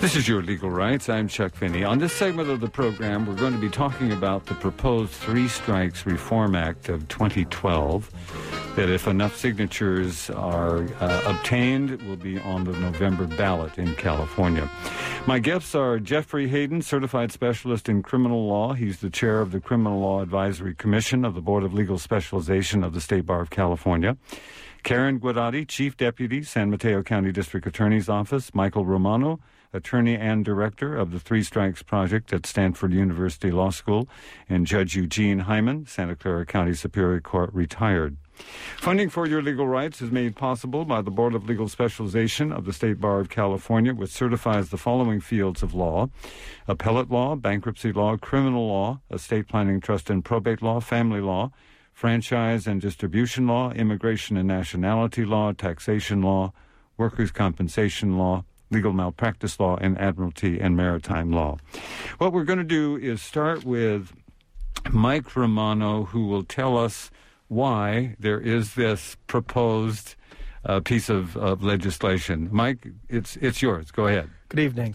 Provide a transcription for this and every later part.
This is Your Legal Rights. I'm Chuck Finney. On this segment of the program, we're going to be talking about the proposed Three Strikes Reform Act of 2012, that if enough signatures are obtained, will be on the November ballot in California. My guests are Jeffrey Hayden, Certified Specialist in Criminal Law. He's the chair of the Criminal Law Advisory Commission of the Board of Legal Specialization of the State Bar of California. Karen Guadotti, Chief Deputy, San Mateo County District Attorney's Office. Michael Romano, Attorney and Director of the Three Strikes Project at Stanford University Law School, and Judge Eugene Hyman, Santa Clara County Superior Court, retired. Funding for Your Legal Rights is made possible by the Board of Legal Specialization of the State Bar of California, which certifies the following fields of law: appellate law, bankruptcy law, criminal law, estate planning, trust and probate law, family law, franchise and distribution law, immigration and nationality law, taxation law, workers' compensation law, legal malpractice law, and admiralty and maritime law. What we're going to do is start with Mike Romano, who will tell us why there is this proposed piece of legislation. Mike, it's yours. Go ahead. Good evening.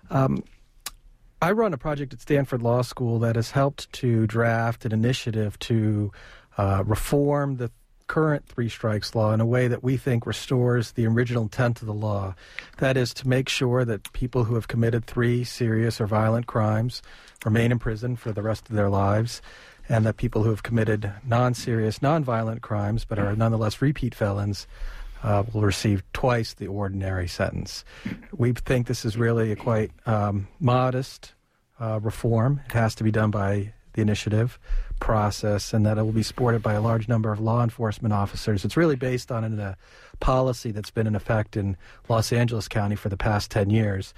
I run a project at Stanford Law School that has helped to draft an initiative to reform the current three strikes law in a way that we think restores the original intent of the law. That is to make sure that people who have committed three serious or violent crimes remain in prison for the rest of their lives, and that people who have committed non-serious, non-violent crimes but are nonetheless repeat felons will receive twice the ordinary sentence. We think this is really a quite modest reform. It has to be done by the initiative process, and that it will be supported by a large number of law enforcement officers. It's really based on a policy that's been in effect in Los Angeles County for the past 10 years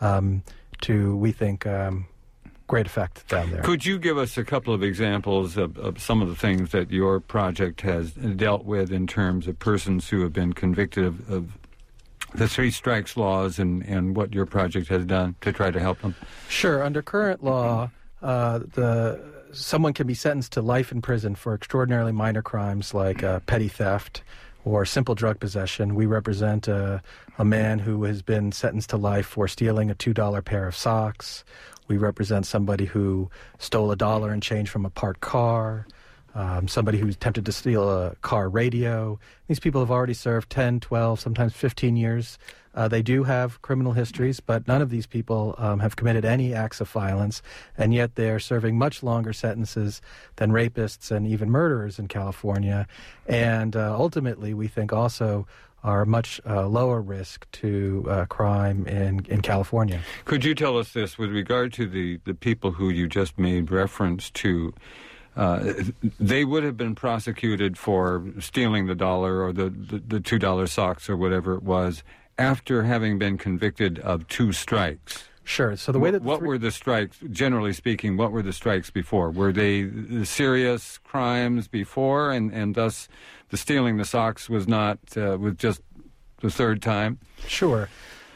to, we think, great effect down there. Could you give us a couple of examples of some of the things that your project has dealt with in terms of persons who have been convicted of the three strikes laws and what your project has done to try to help them? Sure. Under current law, someone can be sentenced to life in prison for extraordinarily minor crimes like petty theft or simple drug possession. We represent a man who has been sentenced to life for stealing a $2 pair of socks. We represent somebody who stole $1 and change from a parked car, somebody who's attempted to steal a car radio. These people have already served 10, 12, sometimes 15 years. They do have criminal histories, but none of these people have committed any acts of violence, and yet they're serving much longer sentences than rapists and even murderers in California, and ultimately we think also are much lower risk to crime in California. Could you tell us this with regard to the people who you just made reference to? They would have been prosecuted for stealing the $1 or the $2 socks or whatever it was after having been convicted of two strikes. Sure. So the way that what were the strikes, generally speaking, what were the strikes before? Were they serious crimes before, and thus the stealing the socks was not was just the third time? Sure.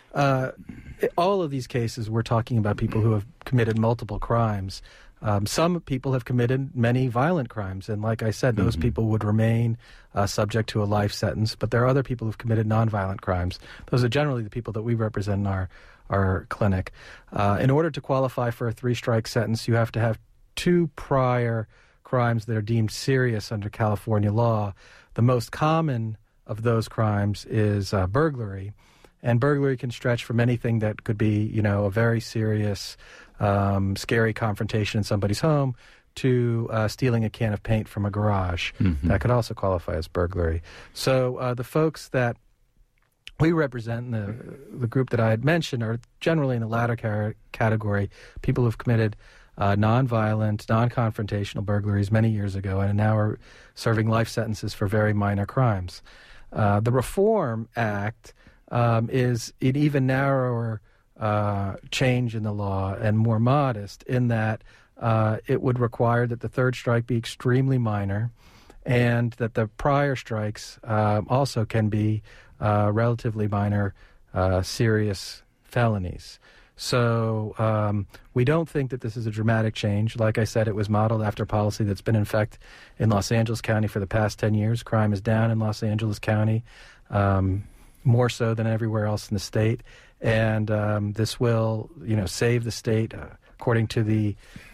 All of these cases, we're talking about people who have committed multiple crimes. Some people have committed many violent crimes, and like I said, those people would remain subject to a life sentence, but there are other people who've committed nonviolent crimes. Those are generally the people that we represent in our clinic. In order to qualify for a three-strike sentence, you have to have two prior crimes that are deemed serious under California law. The most common of those crimes is burglary, and burglary can stretch from anything that could be, a very serious scary confrontation in somebody's home to stealing a can of paint from a garage. That could also qualify as burglary. So the folks that we represent in the group that I had mentioned are generally in the latter category, people who've committed nonviolent, non-confrontational burglaries many years ago and now are serving life sentences for very minor crimes. The Reform Act is an even narrower change in the law and more modest in that it would require that the third strike be extremely minor and that the prior strikes also can be relatively minor serious felonies. So we don't think that this is a dramatic change. Like I said, it was modeled after policy that's been in effect in Los Angeles County for the past 10 years. Crime is down in Los Angeles County, more so than everywhere else in the state. and this will, save the state, according to the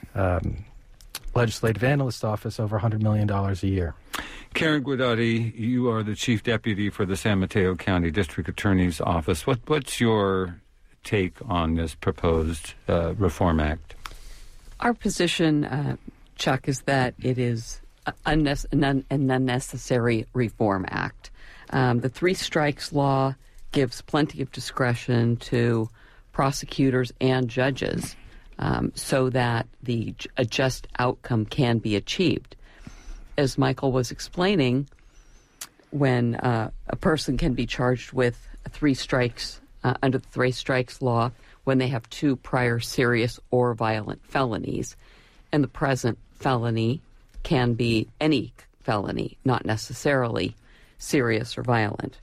Legislative Analyst's Office, over $100 million a year. Karen Guidotti, you are the Chief Deputy for the San Mateo County District Attorney's Office. What's your take on this proposed Reform Act? Our position, Chuck, is that it is an unnecessary Reform Act. The Three Strikes Law gives plenty of discretion to prosecutors and judges so that a just outcome can be achieved. As Michael was explaining, when a person can be charged with three strikes under the Three Strikes Law when they have two prior serious or violent felonies, and the present felony can be any felony, not necessarily serious or violent.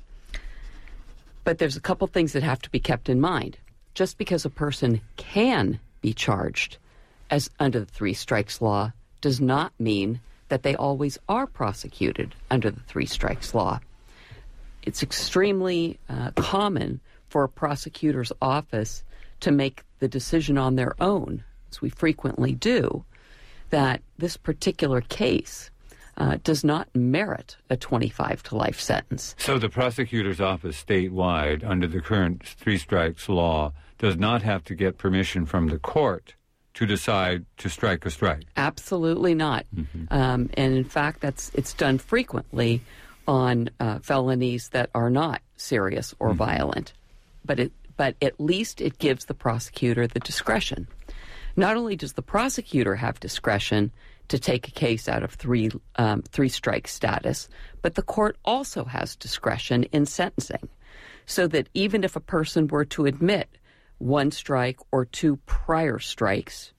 But there's a couple things that have to be kept in mind. Just because a person can be charged as under the Three Strikes Law does not mean that they always are prosecuted under the Three Strikes Law. It's extremely common for a prosecutor's office to make the decision on their own, as we frequently do, that this particular case does not merit a 25 to life sentence. So the prosecutor's office statewide, under the current Three Strikes Law, does not have to get permission from the court to decide to strike a strike? Absolutely not. Mm-hmm. And in fact, it's done frequently on felonies that are not serious or violent. But at least it gives the prosecutor the discretion. Not only does the prosecutor have discretion to take a case out of three strike status, but the court also has discretion in sentencing, so that even if a person were to admit one strike or two prior strikes,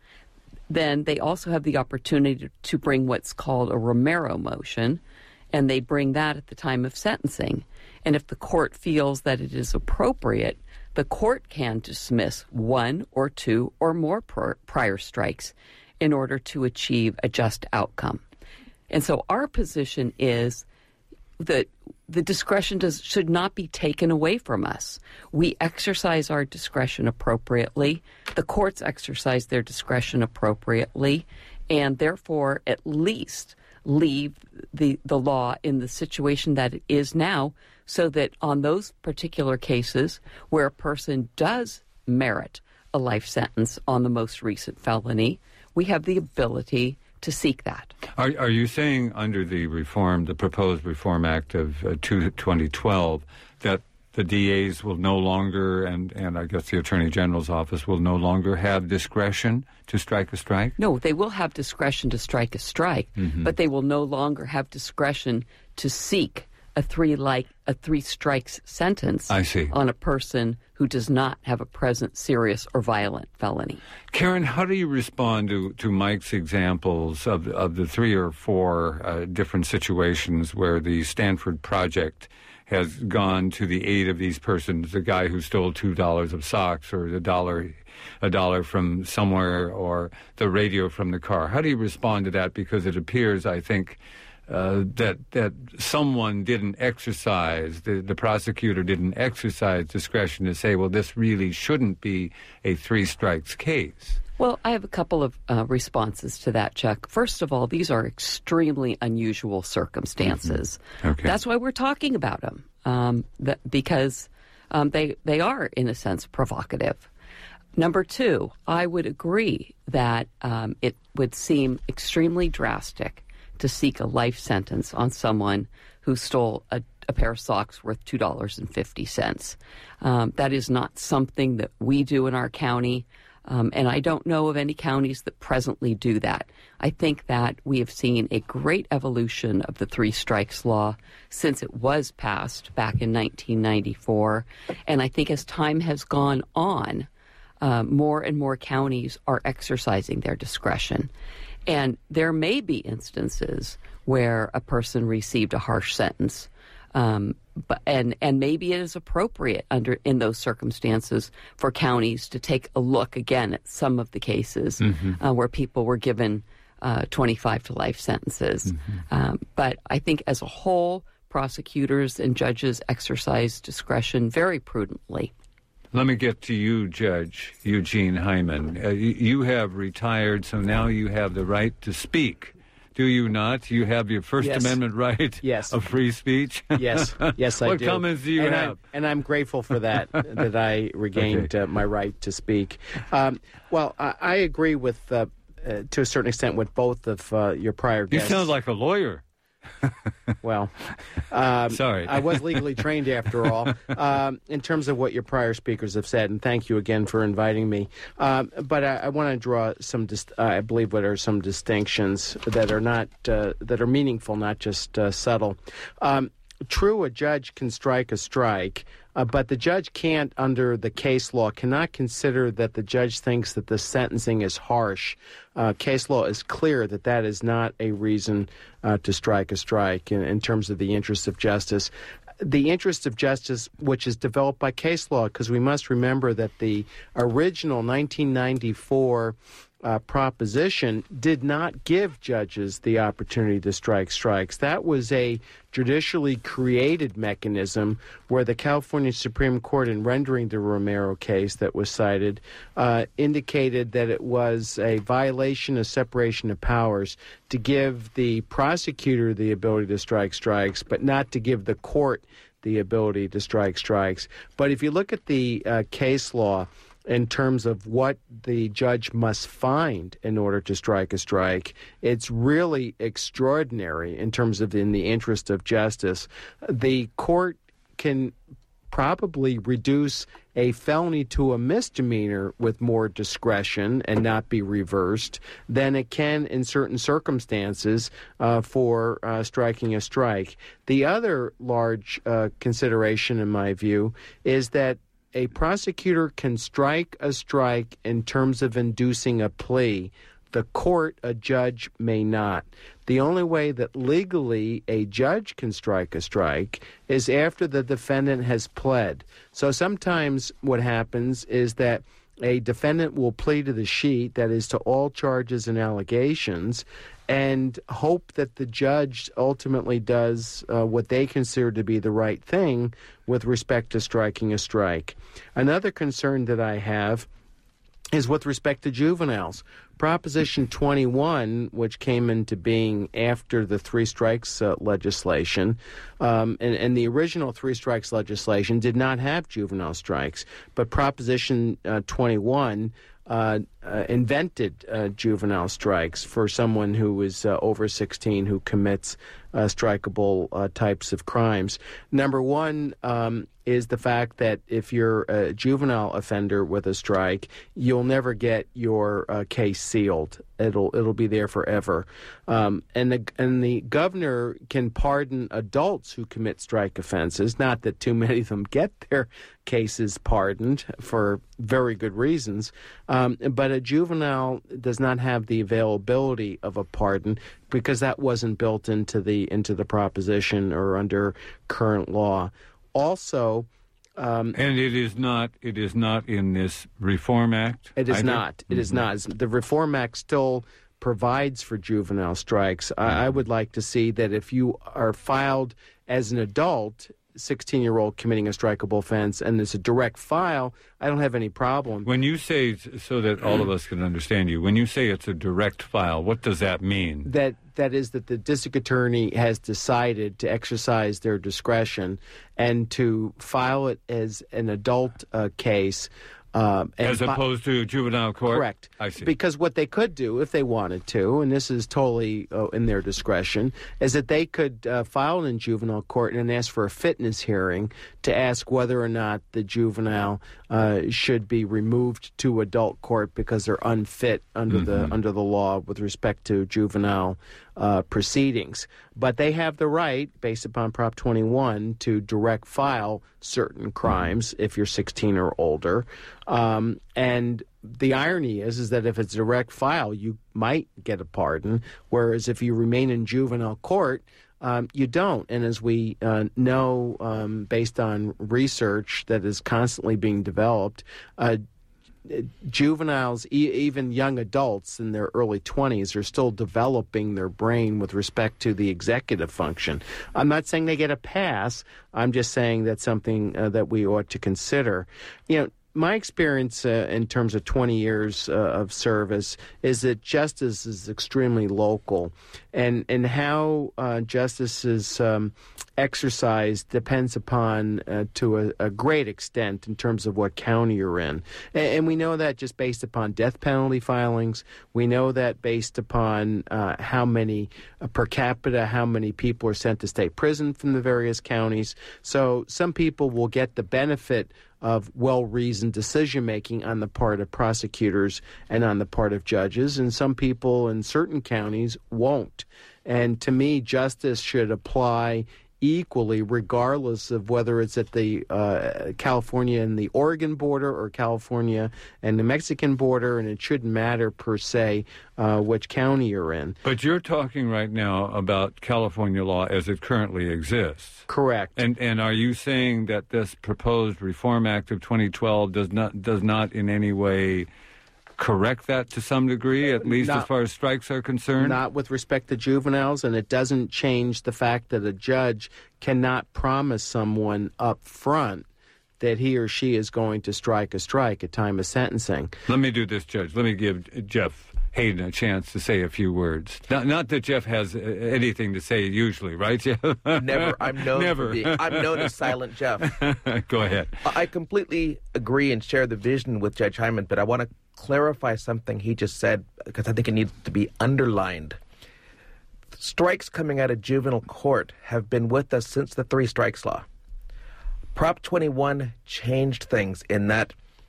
then they also have the opportunity to bring what's called a Romero motion, and they bring that at the time of sentencing. And if the court feels that it is appropriate, the court can dismiss one or two or more prior strikes in order to achieve a just outcome. And so our position is that the discretion should not be taken away from us. We exercise our discretion appropriately. The courts exercise their discretion appropriately, and therefore at least leave the law in the situation that it is now, so that on those particular cases where a person does merit a life sentence on the most recent felony, we have the ability to seek that. Are you saying under the proposed Reform Act of 2012, that the DAs will no longer, and I guess the Attorney General's office will no longer have discretion to strike a strike? No, they will have discretion to strike a strike, but they will no longer have discretion to seek a three strikes sentence on a person who does not have a present serious or violent felony. Karen, how do you respond to Mike's examples of the three or four different situations where the Stanford Project has gone to the aid of these persons, the guy who stole $2 of socks, or a dollar from somewhere, or the radio from the car? How do you respond to that? Because it appears, I think, that someone didn't exercise, the prosecutor didn't exercise discretion to say, well, this really shouldn't be a three strikes case. Well, I have a couple of responses to that, Chuck. First of all, these are extremely unusual circumstances. Okay. That's why we're talking about them, because they are, in a sense, provocative. Number two, I would agree that it would seem extremely drastic to seek a life sentence on someone who stole a pair of socks worth $2.50. That is not something that we do in our county, and I don't know of any counties that presently do that. I think that we have seen a great evolution of the Three Strikes Law since it was passed back in 1994, and I think as time has gone on, more and more counties are exercising their discretion. And there may be instances where a person received a harsh sentence, but maybe it is appropriate in those circumstances for counties to take a look again at some of the cases where people were given 25 to life sentences. But I think as a whole, prosecutors and judges exercise discretion very prudently. Let me get to you, Judge Eugene Hyman. You have retired, so now you have the right to speak. Do you not? You have your First Amendment right of free speech? Yes, I do. What comments do you have? I'm grateful for that, that I regained my right to speak. Well, I agree with, to a certain extent, with both of your prior guests. You sound like a lawyer. Well, sorry. I was legally trained after all, in terms of what your prior speakers have said, and thank you again for inviting me. But I want to draw some, I believe, what are some distinctions that are not that are meaningful, not just subtle. True, a judge can strike a strike, but the judge can't, under the case law, cannot consider that the judge thinks that the sentencing is harsh. Case law is clear that that is not a reason to strike a strike in terms of the interest of justice. The interest of justice, which is developed by case law, because we must remember that the original 1994 proposition did not give judges the opportunity to strike strikes. That was a judicially created mechanism where the California Supreme Court, in rendering the Romero case that was cited, indicated that it was a violation of separation of powers to give the prosecutor the ability to strike strikes, but not to give the court the ability to strike strikes. But if you look at the case law, in terms of what the judge must find in order to strike a strike, it's really extraordinary in terms of in the interest of justice. The court can probably reduce a felony to a misdemeanor with more discretion and not be reversed than it can in certain circumstances for striking a strike. The other large consideration, in my view, is that a prosecutor can strike a strike in terms of inducing a plea. The court, a judge, may not. The only way that legally a judge can strike a strike is after the defendant has pled. So sometimes what happens is that a defendant will plead to the sheet, that is to all charges and allegations, and hope that the judge ultimately does what they consider to be the right thing with respect to striking a strike. Another concern that I have is with respect to juveniles. Proposition 21, which came into being after the three strikes legislation, and the original three strikes legislation did not have juvenile strikes, but Proposition 21 invented juvenile strikes for someone who is over 16 who commits strikeable types of crimes. Number one is the fact that if you're a juvenile offender with a strike, you'll never get your case sealed. It'll be there forever. And the governor can pardon adults who commit strike offenses. Not that too many of them get their cases pardoned for very good reasons, but a juvenile does not have the availability of a pardon because that wasn't built into the proposition or under current law. Also, and it is not in this Reform Act? It is either? not. It is not. The Reform Act still provides for juvenile strikes. I would like to see that if you are filed as an adult, 16-year-old committing a strikeable offense, and there's a direct file, I don't have any problem. When you say, so that all of us can understand you, when you say it's a direct file, what does that mean? That is that the district attorney has decided to exercise their discretion and to file it as an adult case. As opposed to juvenile court? Correct. I see. Because what they could do, if they wanted to, and this is totally in their discretion, is that they could file it in juvenile court and ask for a fitness hearing to ask whether or not the juvenile should be removed to adult court because they're unfit under the law with respect to juvenile proceedings. But they have the right, based upon Prop 21, to direct file certain crimes if you're 16 or older. And the irony is that if it's a direct file, you might get a pardon, whereas if you remain in juvenile court, you don't. And as we know, based on research that is constantly being developed, juveniles, even young adults in their early 20s, are still developing their brain with respect to the executive function. I'm not saying they get a pass. I'm just saying that's something that we ought to consider. You know, my experience in terms of 20 years of service is that justice is extremely local, and how justice is exercised depends upon, to a great extent, in terms of what county you're in. And we know that just based upon death penalty filings. We know that based upon how many per capita, how many people are sent to state prison from the various counties. So some people will get the benefit of well-reasoned decision-making on the part of prosecutors and on the part of judges, and some people in certain counties won't. And to me, justice should apply equally, regardless of whether it's at the California and the Oregon border or California and the Mexican border, and it shouldn't matter per se which county you're in. But you're talking right now about California law as it currently exists. Correct. And are you saying that this proposed Reform Act of 2012 does not in any way correct that to some degree, at least as far as strikes are concerned? Not with respect to juveniles, and it doesn't change the fact that a judge cannot promise someone up front that he or she is going to strike a strike at time of sentencing. Let me do this, Judge. Let me give Jeff Hayden a chance to say a few words. Not that Jeff has anything to say usually, right, Jeff? Never. I'm known as Silent Jeff. Go ahead. I completely agree and share the vision with Judge Hyman, but I want to clarify something he just said, because I think it needs to be underlined. Strikes coming out of juvenile court have been with us since the three strikes law. Prop 21 changed things in that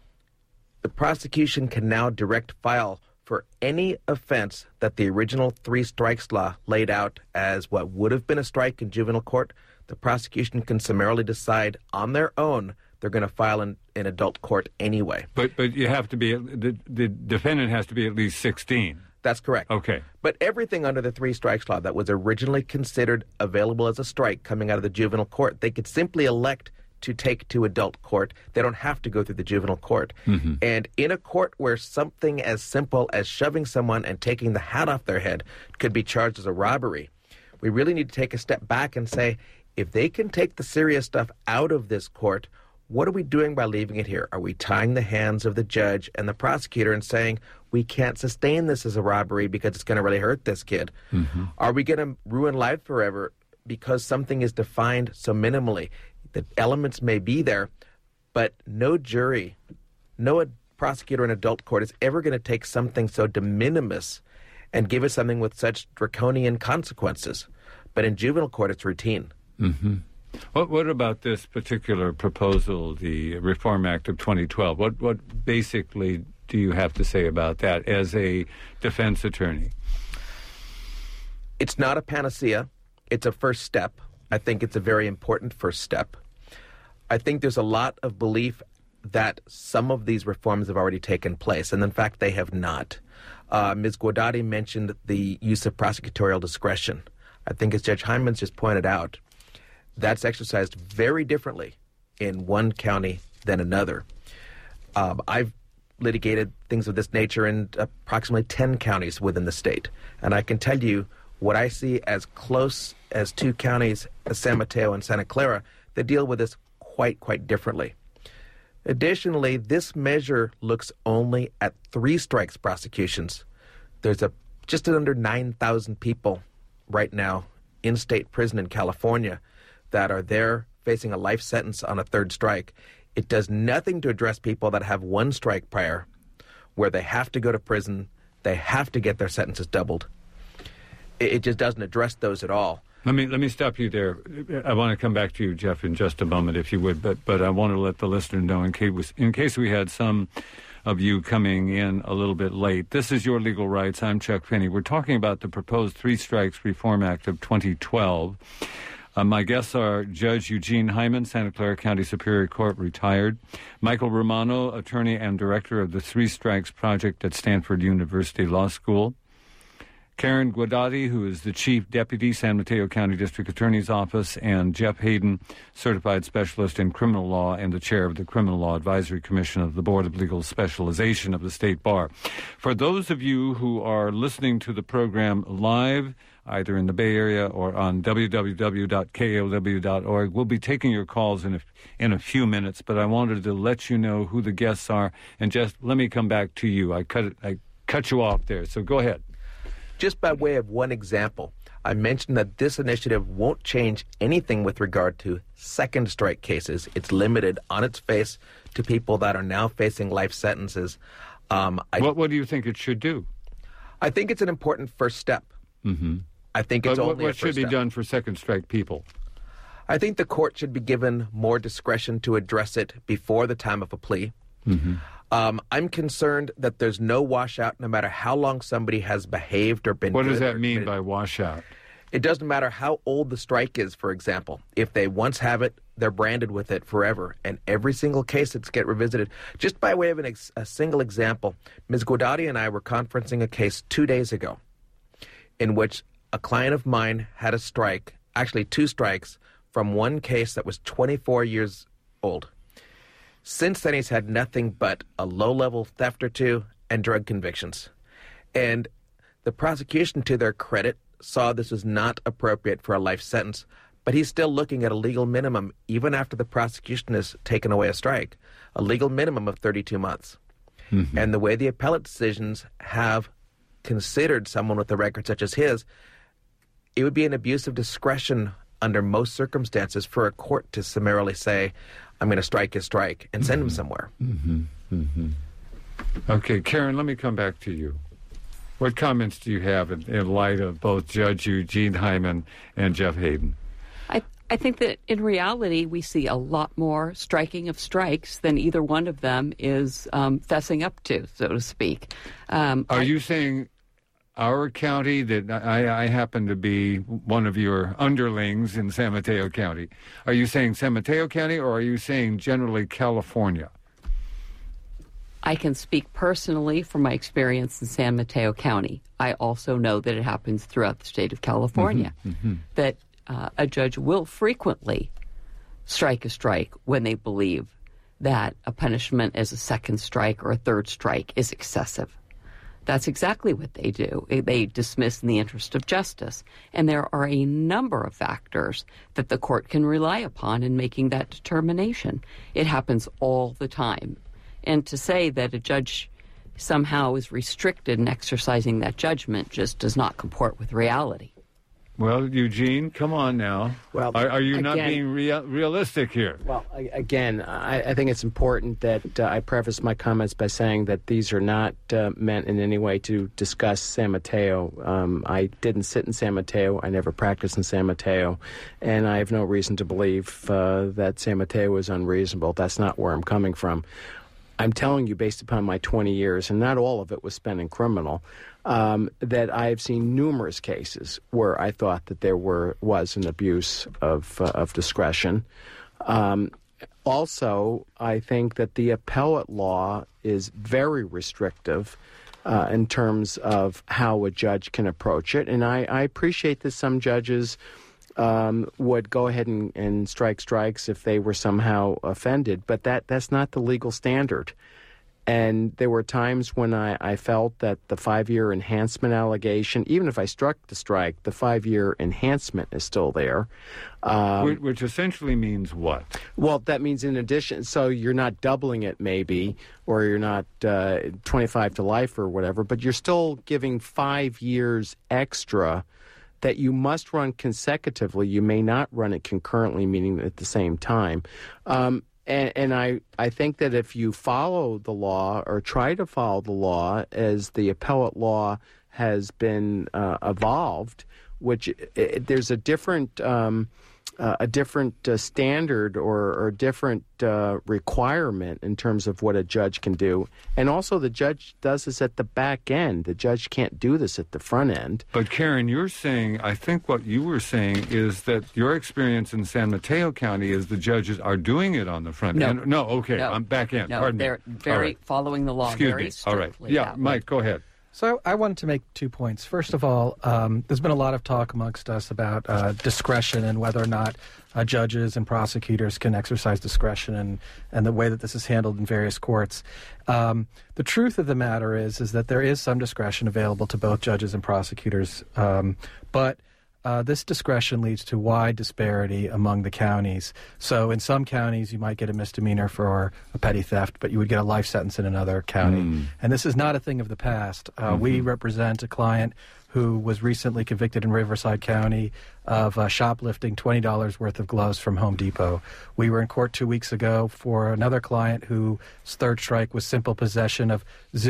the prosecution can now direct file for any offense that the original three strikes law laid out as what would have been a strike in juvenile court. The prosecution can summarily decide on their own they're going to file in adult court anyway. But you have to be, the defendant has to be at least 16. That's correct. Okay. But everything under the three strikes law that was originally considered available as a strike coming out of the juvenile court, they could simply elect to take to adult court. They don't have to go through the juvenile court. Mm-hmm. And in a court where something as simple as shoving someone and taking the hat off their head could be charged as a robbery, we really need to take a step back and say, if they can take the serious stuff out of this court, what are we doing by leaving it here? Are we tying the hands of the judge and the prosecutor and saying, we can't sustain this as a robbery because it's going to really hurt this kid? Mm-hmm. Are we going to ruin life forever because something is defined so minimally? The elements may be there, but no jury, no prosecutor in adult court is ever going to take something so de minimis and give it something with such draconian consequences. But in juvenile court, it's routine. Mm-hmm. What about this particular proposal, the Reform Act of 2012? What basically do you have to say about that as a defense attorney? It's not a panacea. It's a first step. I think it's a very important first step. I think there's a lot of belief that some of these reforms have already taken place, and in fact, they have not. Ms. Guardati mentioned the use of prosecutorial discretion. I think, as Judge Hyman's just pointed out, that's exercised very differently in one county than another. I've litigated things of this nature in approximately 10 counties within the state, and I can tell you what I see as close as two counties, San Mateo and Santa Clara, that deal with this quite differently. Additionally, this measure looks only at three strikes prosecutions. There's just under 9,000 people right now in state prison in California that are there facing a life sentence on a third strike. It does nothing to address people that have one strike prior, where they have to go to prison, they have to get their sentences doubled. It just doesn't address those at all. Let me stop you there. I want to come back to you, Jeff, in just a moment, if you would. But I want to let the listener know, in case we had some of you coming in a little bit late. This is Your Legal Rights. I'm Chuck Finney. We're talking about the proposed Three Strikes Reform Act of 2012. My guests are Judge Eugene Hyman, Santa Clara County Superior Court, retired; Michael Romano, attorney and director of the Three Strikes Project at Stanford University Law School; Karen Guardati, who is the Chief Deputy, San Mateo County District Attorney's Office; and Jeff Hayden, Certified Specialist in Criminal Law and the Chair of the Criminal Law Advisory Commission of the Board of Legal Specialization of the State Bar. For those of you who are listening to the program live either in the Bay Area or on www.kow.org. We'll be taking your calls in a few minutes, but I wanted to let you know who the guests are. And just let me come back to you. I cut you off there, so go ahead. Just by way of one example, I mentioned that this initiative won't change anything with regard to second strike cases. It's limited on its face to people that are now facing life sentences. What do you think it should do? I think it's an important first step. Mm-hmm. I think it's only a what first should be step. done for second strike people? I think the court should be given more discretion to address it before the time of a plea. Mm-hmm. I'm concerned that there's no washout no matter how long somebody has behaved or been What good does that or mean committed. by washout? It doesn't matter how old the strike is, for example. If they once have it, they're branded with it forever. And every single case it's get revisited. Just by way of a single example, Ms. Guadati and I were conferencing a case 2 days ago in which a client of mine had a strike, actually 2 strikes, from one case that was 24 years old. Since then, he's had nothing but a low-level theft or 2 and drug convictions. And the prosecution, to their credit, saw this was not appropriate for a life sentence, but he's still looking at a legal minimum, even after the prosecution has taken away a strike, a legal minimum of 32 months. Mm-hmm. And the way the appellate decisions have considered someone with a record such as his, it would be an abuse of discretion under most circumstances for a court to summarily say, I'm going to strike his strike and send him somewhere. Mm-hmm. Mm-hmm. Okay, Karen, let me come back to you. What comments do you have in light of both Judge Eugene Hyman and Jeff Hayden? I think that in reality we see a lot more striking of strikes than either one of them is fessing up to, so to speak. Are you saying our county, that I happen to be one of your underlings in San Mateo County? Are you saying San Mateo County, or are you saying generally California? I can speak personally from my experience in San Mateo County. I also know that it happens throughout the state of California, that a judge will frequently strike a strike when they believe that a punishment as a second strike or a third strike is excessive. That's exactly what they do. They dismiss in the interest of justice. And there are a number of factors that the court can rely upon in making that determination. It happens all the time. And to say that a judge somehow is restricted in exercising that judgment just does not comport with reality. Well, Eugene, come on now. Well, are you not again- being realistic here? Well, again, I think it's important that I preface my comments by saying that these are not meant in any way to discuss San Mateo. I didn't sit in San Mateo. I never practiced in San Mateo. And I have no reason to believe that San Mateo is unreasonable. That's not where I'm coming from. I'm telling you, based upon my 20 years, and not all of it was spent in criminal, that I've seen numerous cases where I thought that there was an abuse of discretion. Also, I think that the appellate law is very restrictive in terms of how a judge can approach it. And I appreciate that some judges would go ahead and strike strikes if they were somehow offended, but that's not the legal standard. And there were times when I felt that the 5-year enhancement allegation, even if I struck the strike, the 5-year enhancement is still there. Which essentially means what? Well, that means in addition, so you're not doubling it maybe, or you're not 25 to life or whatever, but you're still giving 5 years extra that you must run consecutively. You may not run it concurrently, meaning at the same time. And I think that if you follow the law or try to follow the law as the appellate law has been evolved, which there's a different standard or different requirement in terms of what a judge can do. And also the judge does this at the back end. The judge can't do this at the front end. But Karen, you're saying, I think what you were saying is that your experience in San Mateo County is the judges are doing it on the front end. No, okay, No. I'm back end. No, Pardon they're me. very All right. following the law Excuse very me. All right. strictly. Yeah, that way. Mike, go ahead. So I wanted to make 2 points. First of all, there's been a lot of talk amongst us about discretion and whether or not judges and prosecutors can exercise discretion and the way that this is handled in various courts. The truth of the matter is that there is some discretion available to both judges and prosecutors, but this discretion leads to wide disparity among the counties. So in some counties, you might get a misdemeanor for a petty theft, but you would get a life sentence in another county. And this is not a thing of the past. We represent a client who was recently convicted in Riverside County of shoplifting $20 worth of gloves from Home Depot. We were in court 2 weeks ago for another client whose third strike was simple possession of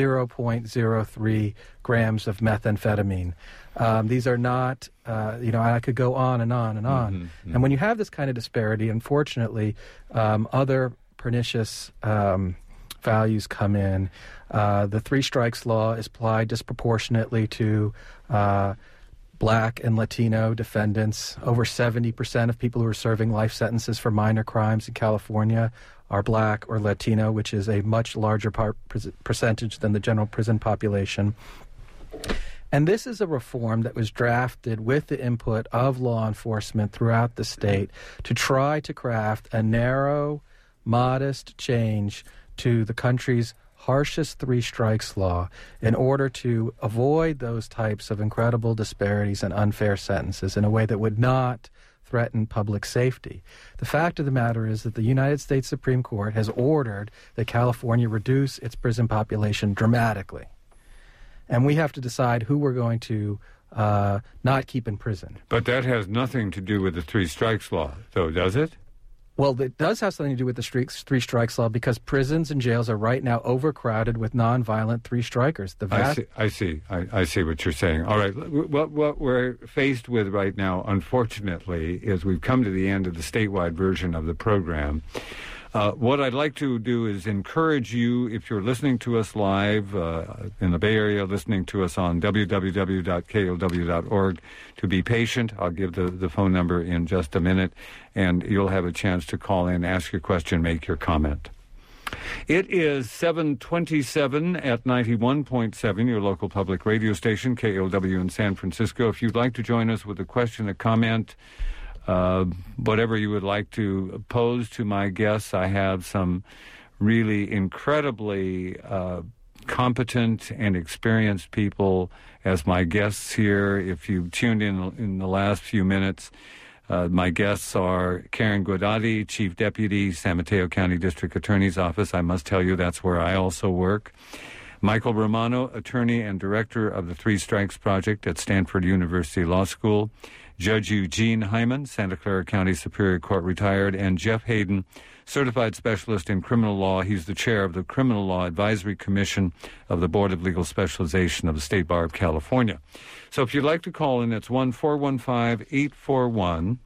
0.03 grams of methamphetamine. These are not, I could go on and on and on. And when you have this kind of disparity, unfortunately, other pernicious values come in. The three strikes law is applied disproportionately to black and Latino defendants. Over 70% of people who are serving life sentences for minor crimes in California are black or Latino, which is a much larger percentage than the general prison population. And this is a reform that was drafted with the input of law enforcement throughout the state to try to craft a narrow, modest change to the country's harshest three strikes law in order to avoid those types of incredible disparities and unfair sentences in a way that would not threaten public safety. The fact of the matter is that the United States Supreme Court has ordered that California reduce its prison population dramatically. And we have to decide who we're going to not keep in prison. But that has nothing to do with the three strikes law, though, does it? Well, it does have something to do with the three strikes law because prisons and jails are right now overcrowded with nonviolent three strikers. I see what you're saying. All right. What we're faced with right now, unfortunately, is we've come to the end of the statewide version of the program. What I'd like to do is encourage you, if you're listening to us live in the Bay Area, listening to us on www.kow.org, to be patient. I'll give the phone number in just a minute, and you'll have a chance to call in, ask your question, make your comment. It is 7:27 at 91.7, your local public radio station, KOW in San Francisco. If you'd like to join us with a question, a comment, whatever you would like to pose to my guests, I have some really incredibly competent and experienced people as my guests here. If you tuned in the last few minutes, my guests are Karen Guardati, Chief Deputy, San Mateo County District Attorney's Office. I must tell you that's where I also work. Michael Romano, Attorney and Director of the Three Strikes Project at Stanford University Law School. Judge Eugene Hyman, Santa Clara County Superior Court retired, and Jeff Hayden, Certified Specialist in Criminal Law. He's the chair of the Criminal Law Advisory Commission of the Board of Legal Specialization of the State Bar of California. So if you'd like to call in, it's 1-415-841-4134,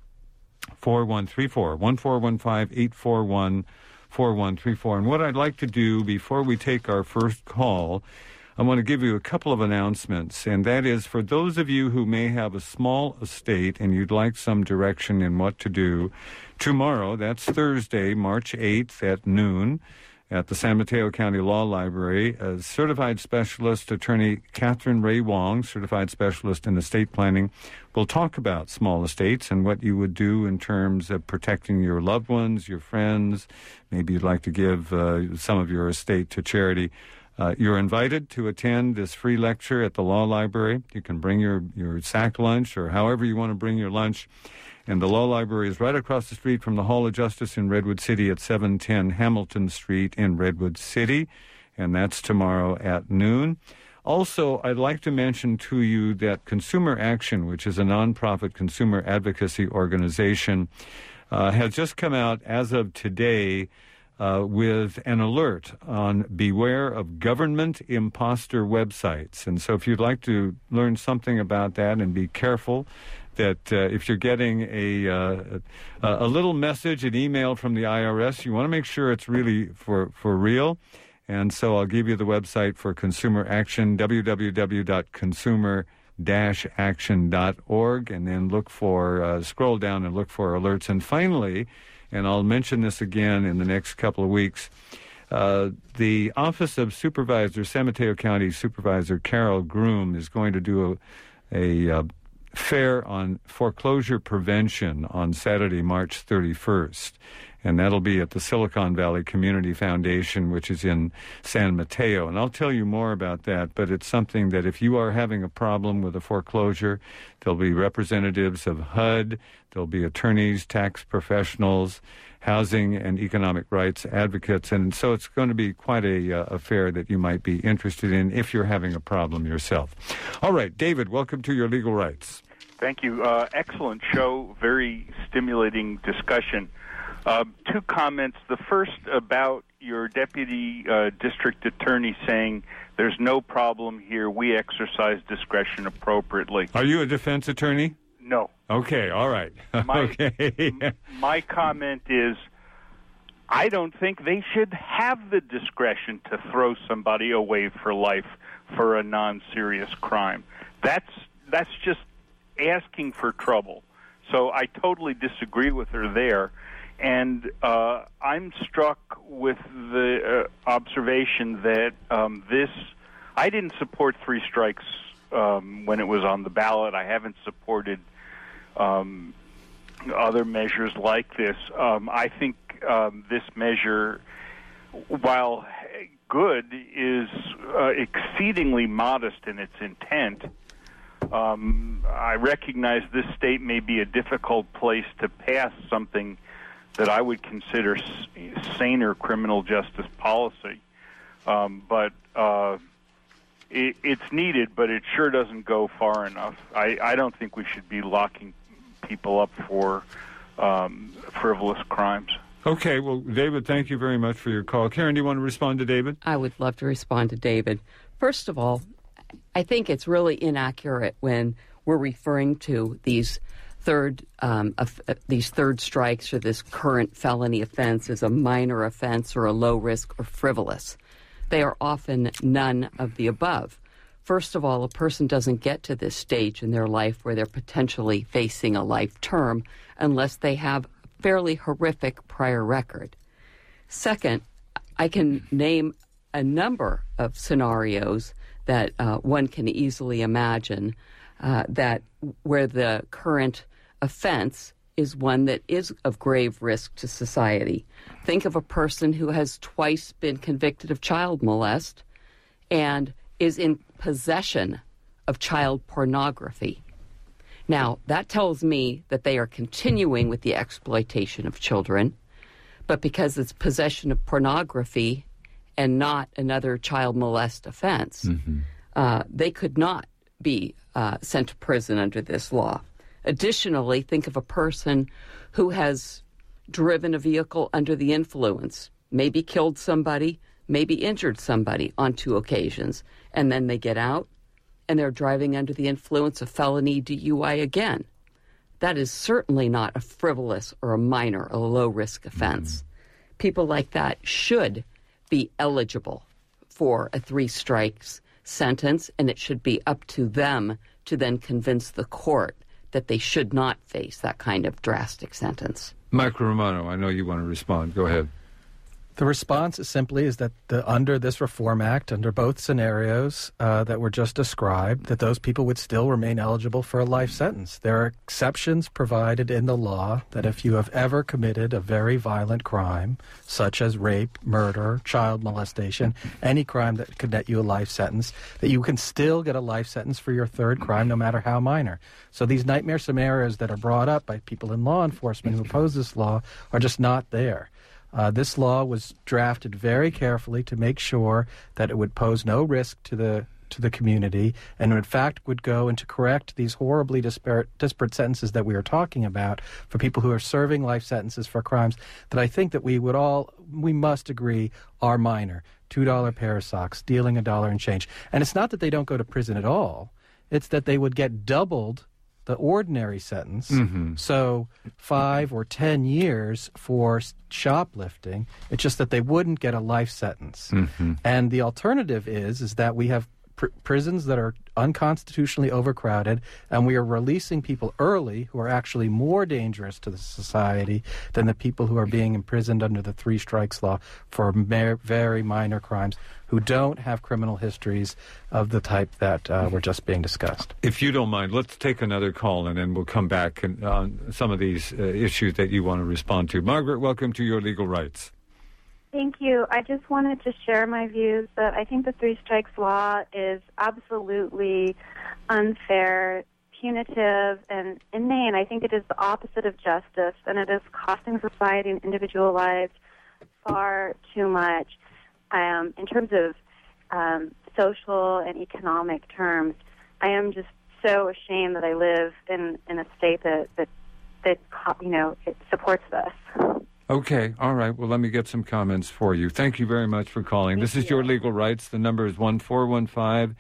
1-415-841-4134. And what I'd like to do before we take our first call, I want to give you a couple of announcements, and that is for those of you who may have a small estate and you'd like some direction in what to do, tomorrow, that's Thursday, March 8th at noon, at the San Mateo County Law Library, Certified Specialist Attorney Catherine Ray Wong, Certified Specialist in Estate Planning, will talk about small estates and what you would do in terms of protecting your loved ones, your friends. Maybe you'd like to give some of your estate to charity. You're invited to attend this free lecture at the Law Library. You can bring your sack lunch or however you want to bring your lunch. And the Law Library is right across the street from the Hall of Justice in Redwood City at 710 Hamilton Street in Redwood City. And that's tomorrow at noon. Also, I'd like to mention to you that Consumer Action, which is a nonprofit consumer advocacy organization, has just come out as of today with an alert on beware of government imposter websites. And so if you'd like to learn something about that and be careful that if you're getting a little message, an email from the IRS, you want to make sure it's really for real. And so I'll give you the website for Consumer Action, www.consumer-action.org, and then look for, scroll down and look for alerts. And finally, and I'll mention this again in the next couple of weeks, The Office of Supervisor, San Mateo County Supervisor Carol Groom, is going to do a fair on foreclosure prevention on Saturday, March 31st. And that'll be at the Silicon Valley Community Foundation, which is in San Mateo. And I'll tell you more about that, but it's something that if you are having a problem with a foreclosure, there'll be representatives of HUD, there'll be attorneys, tax professionals, housing and economic rights advocates. And so it's going to be quite a fair that you might be interested in if you're having a problem yourself. All right, David, welcome to Your Legal Rights. Thank you. Excellent show, very stimulating discussion. Two comments. The first about your deputy district attorney saying there's no problem here. We exercise discretion appropriately. Are you a defense attorney? No. Okay, all right. My comment is I don't think they should have the discretion to throw somebody away for life for a non-serious crime. That's just asking for trouble. So I totally disagree with her there. And I'm struck with the observation that I didn't support three strikes when it was on the ballot. I haven't supported other measures like this. I think this measure, while good, is exceedingly modest in its intent. I recognize this state may be a difficult place to pass something that I would consider saner criminal justice policy. But it's needed, but it sure doesn't go far enough. I don't think we should be locking people up for frivolous crimes. Okay, well, David, thank you very much for your call. Karen, do you want to respond to David? I would love to respond to David. First of all, I think it's really inaccurate when we're referring to these third strikes or this current felony offense as a minor offense or a low risk or frivolous. They are often none of the above. First of all, a person doesn't get to this stage in their life where they're potentially facing a life term unless they have a fairly horrific prior record. Second, I can name a number of scenarios that one can easily imagine that where the current offense is one that is of grave risk to society. Think of a person who has twice been convicted of child molest and is in possession of child pornography. Now, that tells me that they are continuing with the exploitation of children, but because it's possession of pornography and not another child molest offense, they could not be sent to prison under this law. Additionally, think of a person who has driven a vehicle under the influence, maybe killed somebody, maybe injured somebody on 2 occasions, and then they get out and they're driving under the influence of felony DUI again. That is certainly not a frivolous or a minor or a low-risk offense. People like that should be eligible for a 3 strikes sentence, and it should be up to them to then convince the court that they should not face that kind of drastic sentence. Mike Romano, I know you want to respond. Go ahead. The response simply is that under this Reform Act, under both scenarios that were just described, that those people would still remain eligible for a life sentence. There are exceptions provided in the law that if you have ever committed a very violent crime, such as rape, murder, child molestation, any crime that could net you a life sentence, that you can still get a life sentence for your third crime, no matter how minor. So these nightmare scenarios that are brought up by people in law enforcement who oppose this law are just not there. This law was drafted very carefully to make sure that it would pose no risk to the community, and in fact would go and to correct these horribly disparate sentences that we are talking about for people who are serving life sentences for crimes that I think that we must agree are minor. $2 pair of socks, stealing $1 and change. And it's not that they don't go to prison at all. It's that they would get doubled the ordinary sentence, so 5 or 10 years for shoplifting. It's just that they wouldn't get a life sentence. And the alternative is that we have prisons that are unconstitutionally overcrowded, and we are releasing people early who are actually more dangerous to the society than the people who are being imprisoned under the three strikes law for very minor crimes, who don't have criminal histories of the type that were just being discussed. If you don't mind, let's take another call, and then we'll come back on some of these issues that you want to respond to. Margaret, welcome to Your Legal Rights. Thank you. I just wanted to share my views that I think the three strikes law is absolutely unfair, punitive, and inane. I think it is the opposite of justice, and it is costing society and individual lives far too much in terms of social and economic terms. I am just so ashamed that I live in a state that it supports this. Okay, all right. Well, let me get some comments for you. Thank you very much for calling. This is Your Legal Rights. The number is 1-415-841-4134.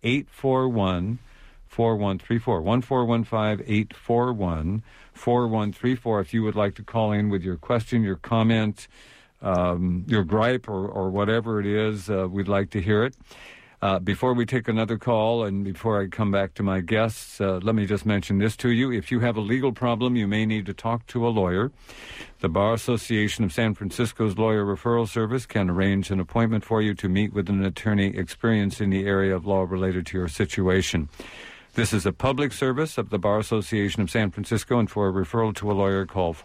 1-415-841-4134. If you would like to call in with your question, your comment, your gripe, or whatever it is, we'd like to hear it. Before we take another call and before I come back to my guests, let me just mention this to you. If you have a legal problem, you may need to talk to a lawyer. The Bar Association of San Francisco's Lawyer Referral Service can arrange an appointment for you to meet with an attorney experienced in the area of law related to your situation. This is a public service of the Bar Association of San Francisco, and for a referral to a lawyer, call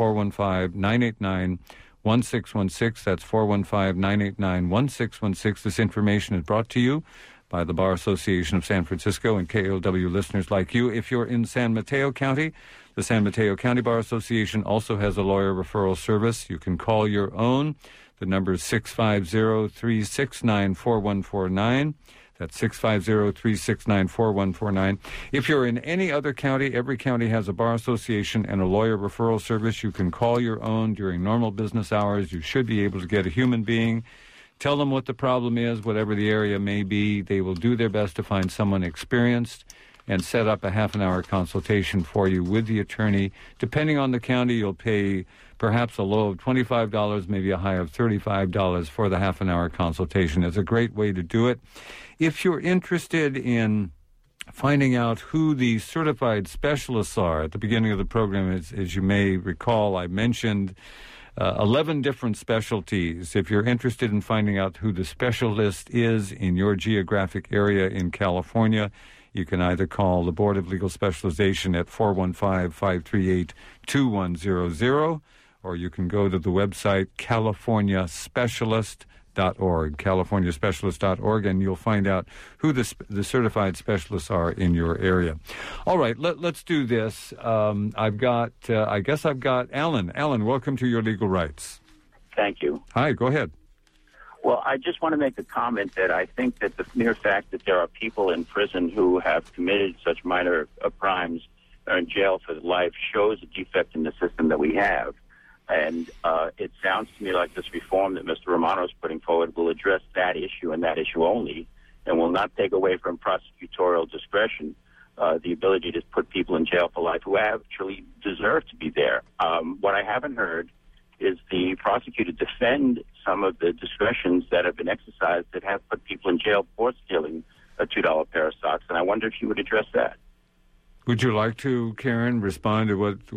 415-989-1616. That's 415-989-1616. This information is brought to you by the Bar Association of San Francisco and KOW listeners like you. If you're in San Mateo County, the San Mateo County Bar Association also has a lawyer referral service. You can call your own. The number is 650-369-4149. That's 650-369-4149. If you're in any other county, every county has a bar association and a lawyer referral service. You can call your own during normal business hours. You should be able to get a human being. Tell them what the problem is, whatever the area may be. They will do their best to find someone experienced and set up a half-an-hour consultation for you with the attorney. Depending on the county, you'll pay perhaps a low of $25, maybe a high of $35 for the half-an-hour consultation. It's a great way to do it. If you're interested in finding out who the certified specialists are, at the beginning of the program, as you may recall, I mentioned 11 different specialties. If you're interested in finding out who the specialist is in your geographic area in California, you can either call the Board of Legal Specialization at 415-538-2100, or you can go to the website californiaspecialist.org, and you'll find out who the certified specialists are in your area. All right, let's do this. I guess I've got Alan. Alan, welcome to Your Legal Rights. Thank you. Hi, go ahead. Well, I just want to make a comment that I think that the mere fact that there are people in prison who have committed such minor crimes are in jail for life shows a defect in the system that we have. And it sounds to me like this reform that Mr. Romano is putting forward will address that issue and that issue only, and will not take away from prosecutorial discretion the ability to put people in jail for life who actually deserve to be there. What I haven't heard is the prosecutor defend some of the discretions that have been exercised that have put people in jail for stealing a $2 pair of socks, and I wonder if you would address that. Would you like to, Karen, respond to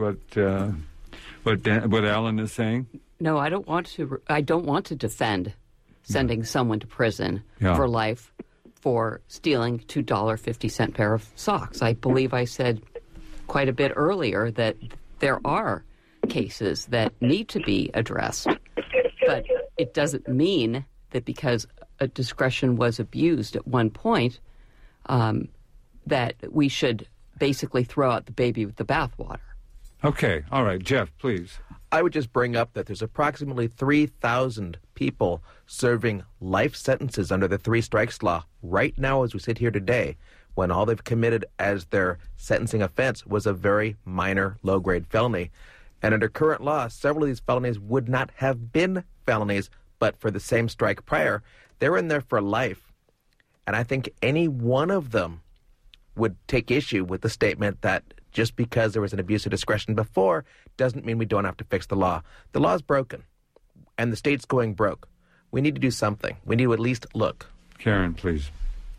what Alan is saying? No, I don't want to. I don't want to defend sending someone to prison for life for stealing $2.50 pair of socks. I believe I said quite a bit earlier that there are cases that need to be addressed, but it doesn't mean that because a discretion was abused at one point that we should basically throw out the baby with the bathwater. Okay. All right. Jeff, please. I would just bring up that there's approximately 3,000 people serving life sentences under the three strikes law right now as we sit here today, when all they've committed as their sentencing offense was a very minor low-grade felony. And under current law, several of these felonies would not have been felonies, but for the same strike prior, they're in there for life. And I think any one of them would take issue with the statement that just because there was an abuse of discretion before doesn't mean we don't have to fix the law. The law's broken, and the state's going broke. We need to do something. We need to at least look. Karen, please.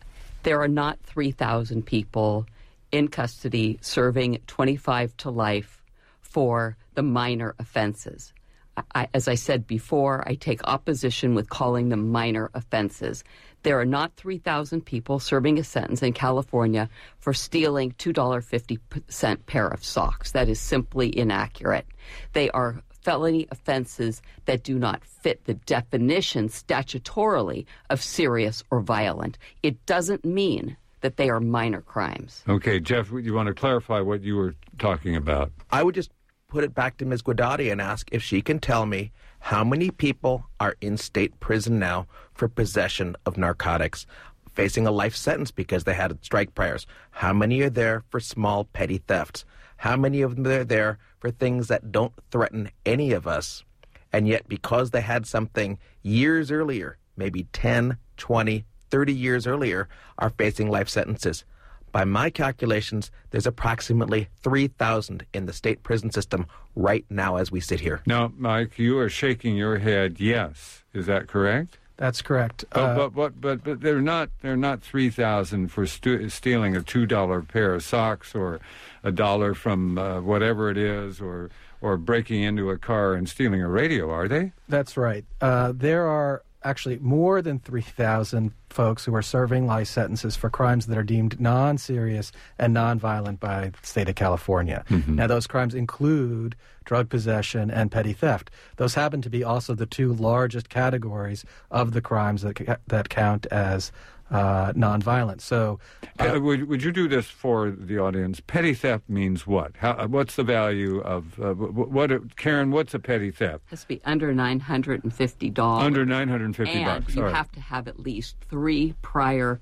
There are not 3,000 people in custody serving 25 to life for the minor offenses. As I said before, I take opposition with calling them minor offenses. There are not 3,000 people serving a sentence in California for stealing $2.50 pair of socks. That is simply inaccurate. They are felony offenses that do not fit the definition statutorily of serious or violent. It doesn't mean that they are minor crimes. Okay, Jeff, you want to clarify what you were talking about? I would just put it back to Ms. Guidotti and ask if she can tell me how many people are in state prison now for possession of narcotics, facing a life sentence because they had strike priors. How many are there for small petty thefts? How many of them are there for things that don't threaten any of us, and yet because they had something years earlier, maybe 10, 20, 30 years earlier, are facing life sentences? By my calculations, there's approximately 3,000 in the state prison system right now as we sit here. Now, Mike, you are shaking your head yes. Is that correct? That's correct. But they're not 3,000 for stealing a $2 pair of socks or $1 from whatever it is, or breaking into a car and stealing a radio, are they? That's right. There are actually more than 3,000 folks who are serving life sentences for crimes that are deemed non-serious and non-violent by the state of California. Mm-hmm. Now, those crimes include drug possession and petty theft. Those happen to be also the two largest categories of the crimes that count as nonviolent. So, would you do this for the audience? Petty theft means what? What's the value of Karen? What's a petty theft? It has to be under $950. Under $950. And you have to have at least three prior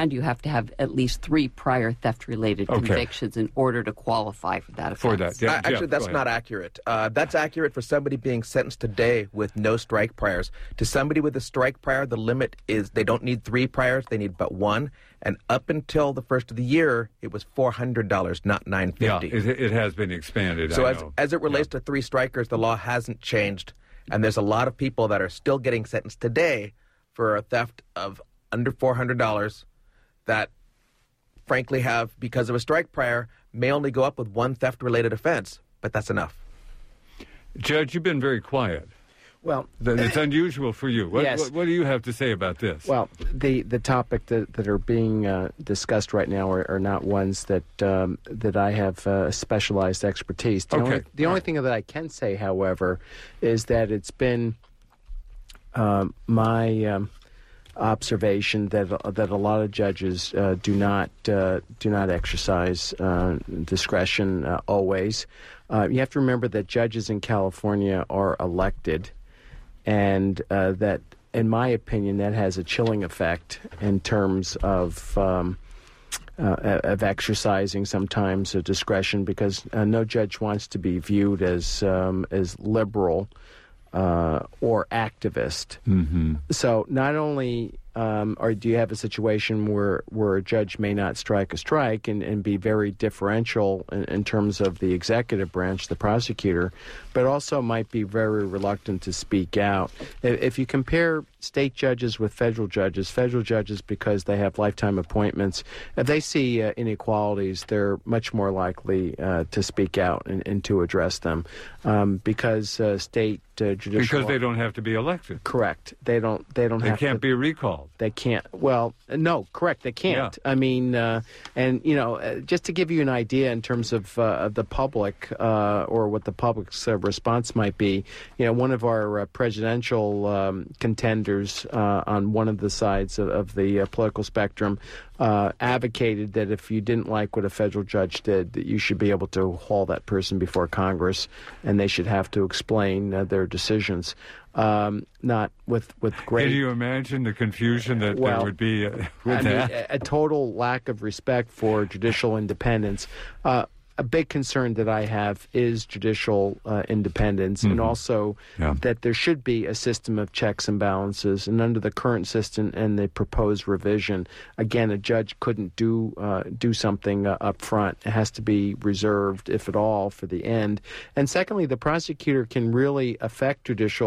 theft-related convictions in order to qualify for that offense. For that, yeah. Actually, that's not accurate. That's accurate for somebody being sentenced today with no strike priors. To somebody with a strike prior, the limit is they don't need 3 priors; they need but 1. And up until the first of the year, it was $400, not $950. Yeah, it has been expanded. So as it relates to 3 strikers, the law hasn't changed, and there's a lot of people that are still getting sentenced today for a theft of under $400 that, frankly, have, because of a strike prior, may only go up with 1 theft-related offense, but that's enough. Judge, you've been very quiet. Well, it's unusual for you. Yes. What do you have to say about this? Well, the topic that are being discussed right now are not ones that I have specialized expertise. The only thing that I can say, however, is that it's been my observation that a lot of judges do not exercise discretion always. You have to remember that judges in California are elected, and that, in my opinion, that has a chilling effect in terms of exercising sometimes a discretion, because no judge wants to be viewed as liberal or activist. Mm-hmm. So not only or do you have a situation where a judge may not strike a strike and be very differential in terms of the executive branch, the prosecutor, but also might be very reluctant to speak out. If you compare state judges with federal judges, because they have lifetime appointments, if they see inequalities, they're much more likely to speak out and to address them, because state judicial... Because they don't have to be elected. Correct. They can't be recalled. They can't. Well, no, correct. They can't. Yeah. I mean, just to give you an idea in terms of the public or what the public's response might be, one of our presidential contenders on one of the sides of the political spectrum advocated that if you didn't like what a federal judge did, that you should be able to haul that person before Congress, and they should have to explain their decisions. Not with great... Can you imagine the confusion that there would be with that? A total lack of respect for judicial independence. A big concern that I have is judicial independence, and also that there should be a system of checks and balances. And under the current system and the proposed revision, again, a judge couldn't do something up front. It has to be reserved, if at all, for the end. And secondly, the prosecutor can really affect judicial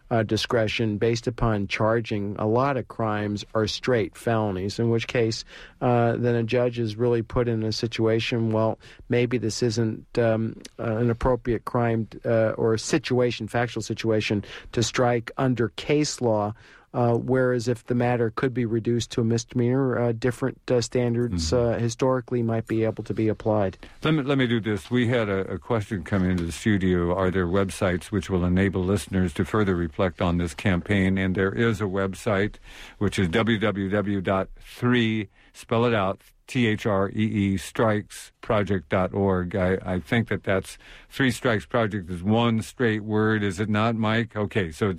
discretion based upon charging a lot of crimes are straight felonies, in which case then a judge is really put in a situation, well, maybe this isn't an appropriate crime or a situation, factual situation, to strike under case law. Whereas if the matter could be reduced to a misdemeanor, different standards historically might be able to be applied. Let me do this. We had a question come into the studio. Are there websites which will enable listeners to further reflect on this campaign? And there is a website, which is www.3, spell it out, THREE, strikesproject.org. I think that's 3 Strikes Project is one straight word, is it not, Mike? Okay, so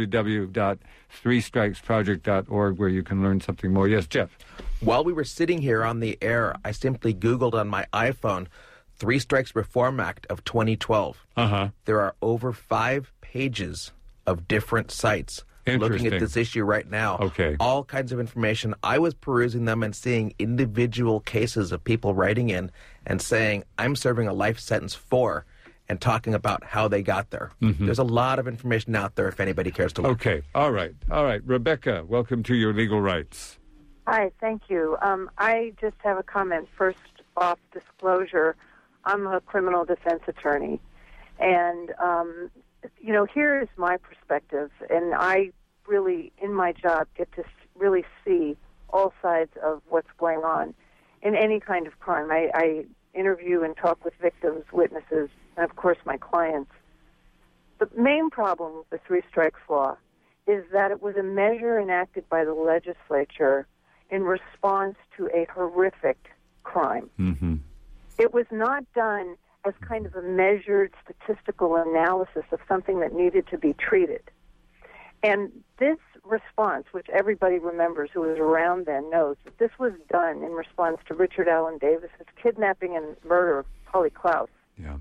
www.3strikesproject.org, where you can learn something more. Yes, Jeff? While we were sitting here on the air, I simply Googled on my iPhone 3 Strikes Reform Act of 2012. There are over 5 pages of different sites looking at this issue right now. Okay. All kinds of information. I was perusing them and seeing individual cases of people writing in and saying, I'm serving a life sentence for, and talking about how they got there. There's a lot of information out there if anybody cares to look. Okay. All right. Rebecca, welcome to Your Legal Rights. Hi, thank you. I just have a comment. First off, disclosure, I'm a criminal defense attorney. And, here is my perspective. And I really, in my job, get to really see all sides of what's going on in any kind of crime. I interview and talk with victims, witnesses, and, of course, my clients. The main problem with the 3 Strikes Law is that it was a measure enacted by the legislature in response to a horrific crime. It was not done as kind of a measured statistical analysis of something that needed to be treated. And this response, which everybody remembers who was around then knows, that this was done in response to Richard Allen Davis's kidnapping and murder of Polly Klaus. Yeah.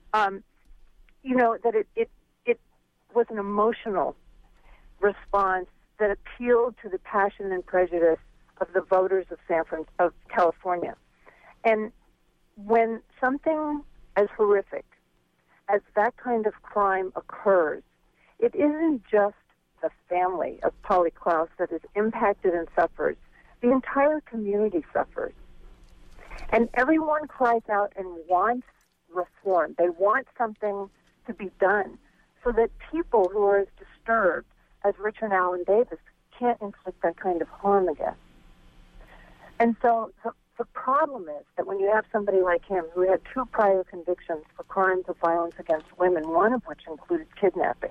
That it was an emotional response that appealed to the passion and prejudice of the voters of California. And when something as horrific as that kind of crime occurs, it isn't just the family of Polly Klaus that is impacted and suffers. The entire community suffers. And everyone cries out and wants reform. They want something to be done so that people who are as disturbed as Richard Allen Davis can't inflict that kind of harm again. And so the problem is that when you have somebody like him who had 2 prior convictions for crimes of violence against women, one of which included kidnapping,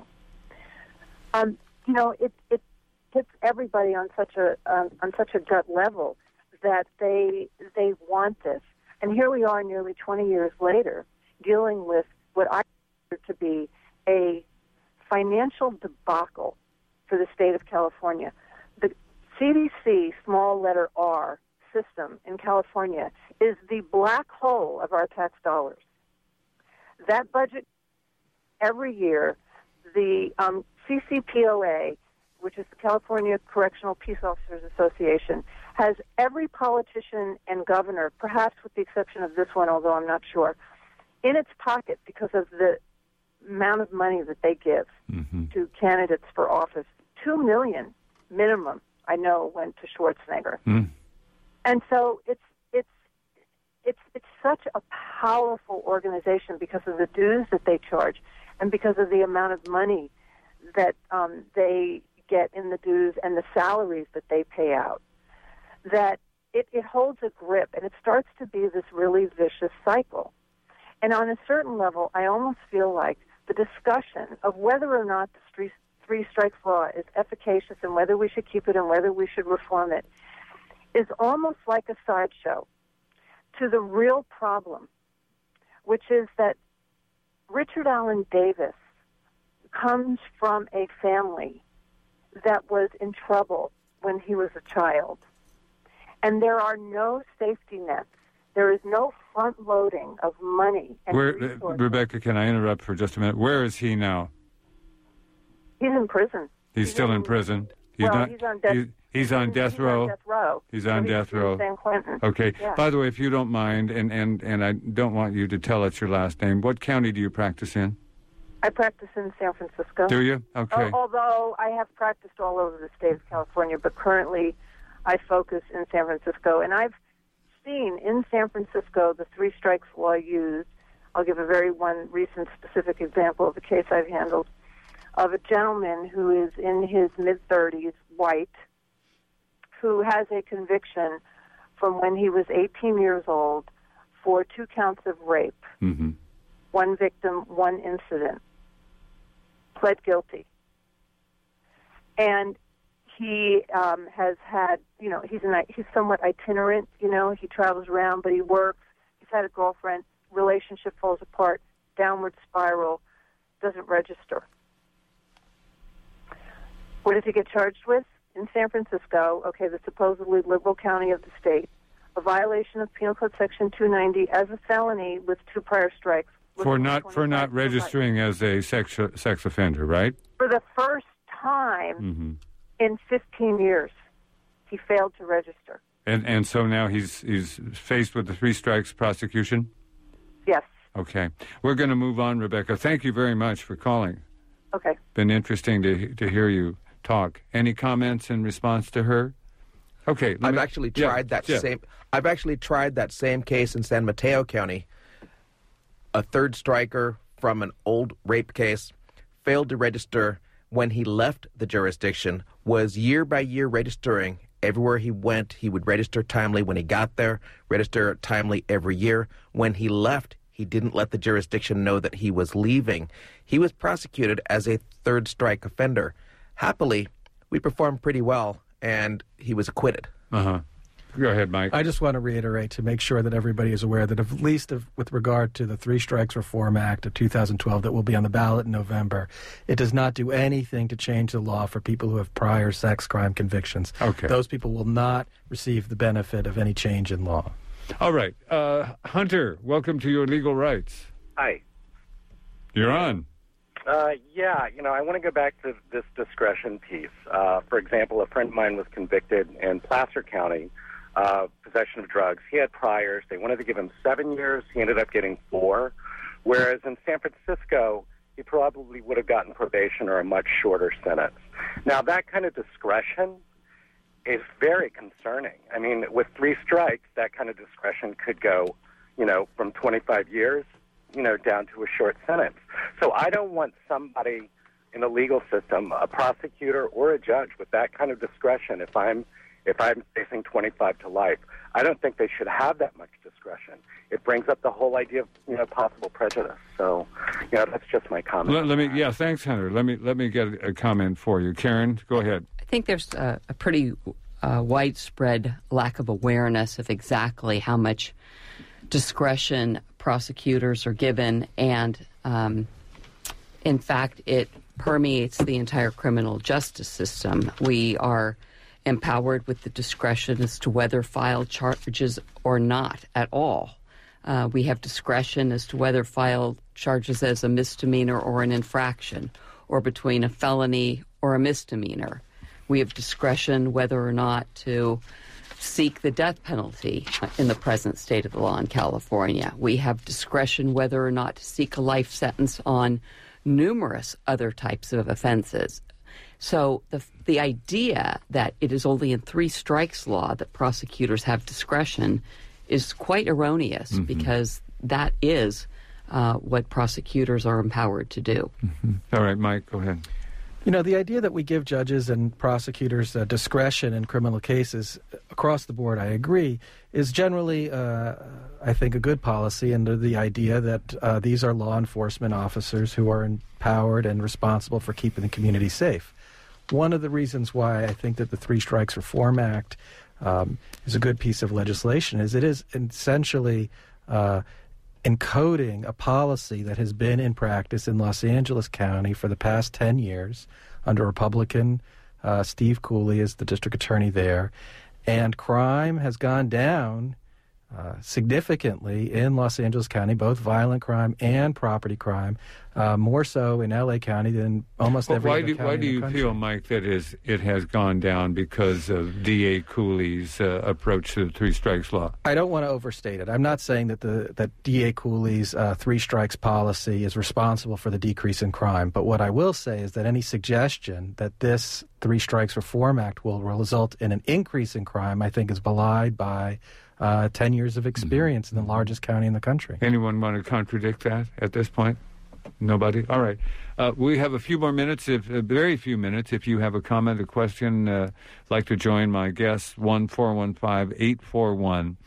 it hits everybody on such a gut level that they want this. And here we are, nearly 20 years later, dealing with what I consider to be a financial debacle for the state of California. The CDC, small letter R, system in California is the black hole of our tax dollars. That budget, every year, the CCPOA, which is the California Correctional Peace Officers Association, has every politician and governor, perhaps with the exception of this one, although I'm not sure, in its pocket because of the amount of money that they give to candidates for office. $2 million minimum, I know, went to Schwarzenegger. And so it's such a powerful organization because of the dues that they charge and because of the amount of money that they get in the dues and the salaries that they pay out, that it holds a grip, and it starts to be this really vicious cycle. And on a certain level, I almost feel like the discussion of whether or not the 3 Strikes Law is efficacious and whether we should keep it and whether we should reform it is almost like a sideshow to the real problem, which is that Richard Allen Davis comes from a family that was in trouble when he was a child. And there are no safety nets. There is no front-loading of money and resources. Rebecca, can I interrupt for just a minute? Where is he now? He's in prison. He's still in prison? He's on death. He's on death row. He's on death row. San Quentin. Okay. Yeah. By the way, if you don't mind, and I don't want you to tell us your last name, what county do you practice in? I practice in San Francisco. Do you? Okay. Although I have practiced all over the state of California, but currently I focus in San Francisco. And I've seen in San Francisco the three strikes law used. I'll give a very one recent specific example of a case I've handled of a gentleman who is in his mid-30s, white, who has a conviction from when he was 18 years old for 2 counts of rape. Mm-hmm. 1 victim, 1 incident. Pled guilty. And he has had, he's somewhat itinerant, he travels around, but he works. He's had a girlfriend. Relationship falls apart. Downward spiral. Doesn't register. What does he get charged with? In San Francisco, the supposedly liberal county of the state, a violation of Penal Code Section 290 as a felony with 2 prior strikes. For not registering as a sex offender, right? For the first time in 15 years, he failed to register. And so now he's faced with the 3 strikes prosecution? Yes. Okay. We're going to move on, Rebecca. Thank you very much for calling. Okay. Been interesting to hear you talk. Any comments in response to her? Okay. I've actually tried that same case in San Mateo County. A 3rd striker from an old rape case failed to register when he left the jurisdiction, was year by year registering. Everywhere he went, he would register timely. When he got there, register timely every year. When he left, he didn't let the jurisdiction know that he was leaving. He was prosecuted as a 3rd strike offender. Happily, we performed pretty well, and he was acquitted. Uh-huh. Go ahead, Mike. I just want to reiterate to make sure that everybody is aware that at least with regard to the 3 Strikes Reform Act of 2012 that will be on the ballot in November, it does not do anything to change the law for people who have prior sex crime convictions. Okay. Those people will not receive the benefit of any change in law. All right. Hunter, welcome to Your Legal Rights. Hi. You're on. I want to go back to this discretion piece. For example, a friend of mine was convicted in Placer County, possession of drugs. He had priors. They wanted to give him 7 years. He ended up getting 4. Whereas in San Francisco, he probably would have gotten probation or a much shorter sentence. Now, that kind of discretion is very concerning. I mean, with 3 strikes, that kind of discretion could go, from 25 years, down to a short sentence. So I don't want somebody in the legal system, a prosecutor or a judge with that kind of discretion if I'm facing 25 to life. I don't think they should have that much discretion. It brings up the whole idea of possible prejudice. So, that's just my comment. Thanks, Hunter. Let me get a comment for you. Karen, go ahead. I think there's a pretty widespread lack of awareness of exactly how much discretion prosecutors are given, and in fact, it permeates the entire criminal justice system. We are empowered with the discretion as to whether file charges or not at all. We have discretion as to whether file charges as a misdemeanor or an infraction, or between a felony or a misdemeanor. We have discretion whether or not to seek the death penalty in the present state of the law in California. We have discretion whether or not to seek a life sentence on numerous other types of offenses. So the idea that it is only in 3 strikes law that prosecutors have discretion is quite erroneous, because that is what prosecutors are empowered to do. All right, Mike, go ahead. The idea that we give judges and prosecutors discretion in criminal cases across the board, I agree, is generally, I think, a good policy, and the idea that these are law enforcement officers who are empowered and responsible for keeping the community safe. One of the reasons why I think that the 3 Strikes Reform Act is a good piece of legislation is it is essentially encoding a policy that has been in practice in Los Angeles County for the past 10 years under Republican Steve Cooley as the district attorney there. And crime has gone down significantly in Los Angeles County, both violent crime and property crime, more so in L.A. County than almost every other county in the country. Why do you feel, Mike, that it has gone down because of D.A. Cooley's approach to the three strikes law? I don't want to overstate it. I'm not saying that D.A. Cooley's three strikes policy is responsible for the decrease in crime, but what I will say is that any suggestion that this Three Strikes Reform Act will result in an increase in crime, I think, is belied by 10 years of experience in the largest county in the country. Anyone want to contradict that at this point? Nobody? All right. We have a few more minutes, very few minutes. If you have a comment, a question, like to join my guests, 1-415-841-4134,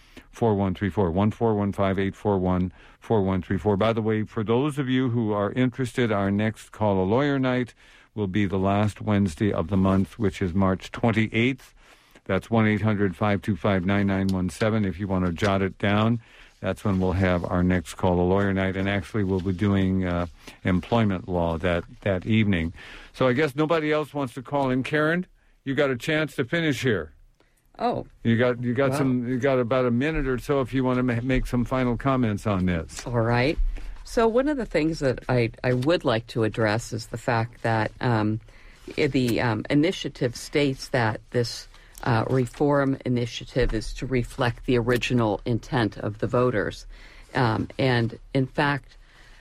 1-415-841-4134. By the way, for those of you who are interested, our next Call a Lawyer night will be the last Wednesday of the month, which is March 28th. That's 1-800-525-9917 if you want to jot it down. That's when we'll have our next Call a Lawyer night, and actually we'll be doing employment law that evening. So I guess nobody else wants to call in. Karen, you got a chance to finish here. Oh. You got about a minute or so if you want to make some final comments on this. All right. So one of the things that I would like to address is the fact that the initiative states that this reform initiative is to reflect the original intent of the voters. And in fact,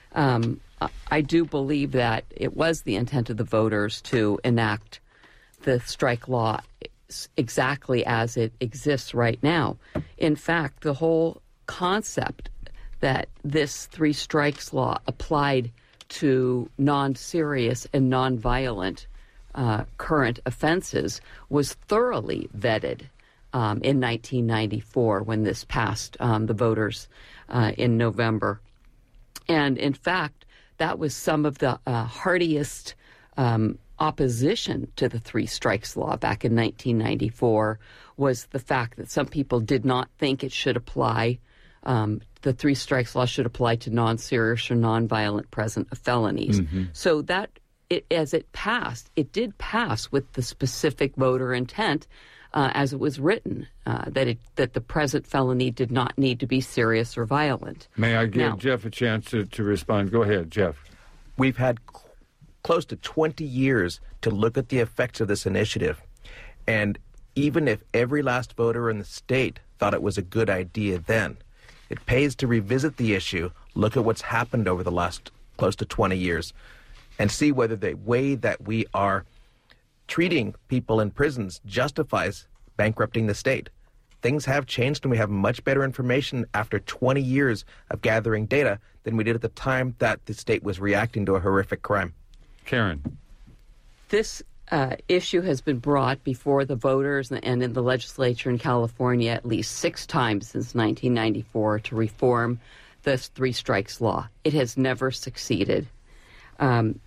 I do believe that it was the intent of the voters to enact the strike law exactly as it exists right now. In fact, the whole concept that this three strikes law applied to non-serious and non-violent current offenses was thoroughly vetted in 1994 when this passed the voters in November. And in fact, that was some of the hardiest opposition to the three strikes law back in 1994 was the fact that some people did not think it should apply. The three strikes law should apply to non-serious or non-violent present felonies. Mm-hmm. So that as it passed, it did pass with the specific voter intent as it was written, that the present felony did not need to be serious or violent. May I give Jeff a chance to respond? Go ahead, Jeff. We've had close to 20 years to look at the effects of this initiative. And even if every last voter in the state thought it was a good idea then, it pays to revisit the issue, look at what's happened over the last close to 20 years, and see whether the way that we are treating people in prisons justifies bankrupting the state. Things have changed, and we have much better information after 20 years of gathering data than we did at the time that the state was reacting to a horrific crime. Karen. This issue has been brought before the voters and in the legislature in California at least 6 times since 1994 to reform the three strikes law. It has never succeeded. And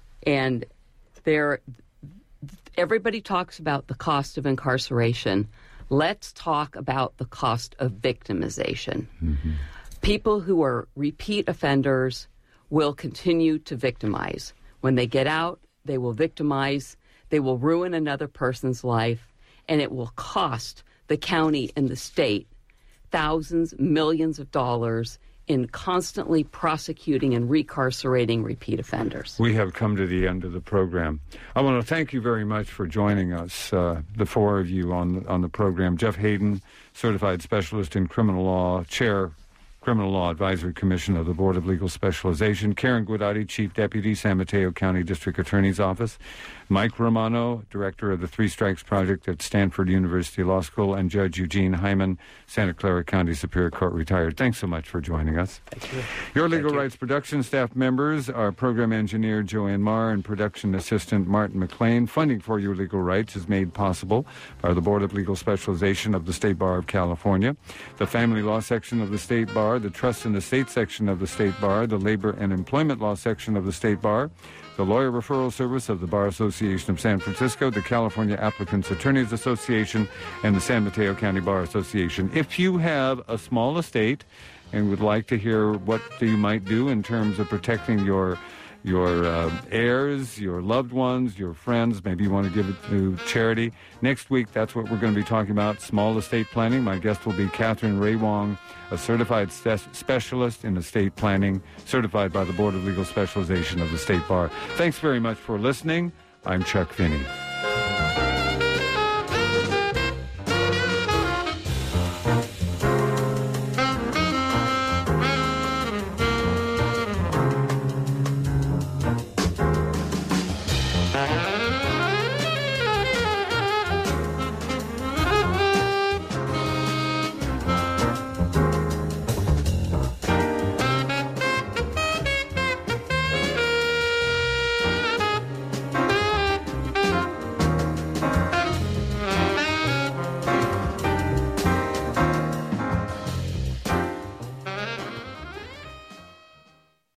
everybody talks about the cost of incarceration. Let's talk about the cost of victimization. Mm-hmm. People who are repeat offenders will continue to victimize. When they get out, they will victimize. They will ruin another person's life, and it will cost the county and the state thousands, millions of dollars in constantly prosecuting and recarcerating repeat offenders. We have come to the end of the program. I want to thank you very much for joining us, the four of you on the program. Jeff Hayden, Certified Specialist in Criminal Law, Chair, Criminal Law Advisory Commission of the Board of Legal Specialization. Karen Guidotti, Chief Deputy, San Mateo County District Attorney's Office. Mike Romano, Director of the Three Strikes Project at Stanford University Law School. And Judge Eugene Hyman, Santa Clara County Superior Court retired. Thanks so much for joining us. Thank you. Your Legal Rights production staff members are Program Engineer Joanne Marr and Production Assistant Martin McLean. Funding for Your Legal Rights is made possible by the Board of Legal Specialization of the State Bar of California, the Family Law Section of the State Bar, the Trust and Estate Section of the State Bar, the Labor and Employment Law Section of the State Bar, the Lawyer Referral Service of the Bar Association of San Francisco, the California Applicants Attorneys Association, and the San Mateo County Bar Association. If you have a small estate and would like to hear what you might do in terms of protecting your your heirs, your loved ones, your friends. Maybe you want to give it to charity. Next week, that's what we're going to be talking about, small estate planning. My guest will be Catherine Ray Wong, a certified specialist in estate planning, certified by the Board of Legal Specialization of the State Bar. Thanks very much for listening. I'm Chuck Finney.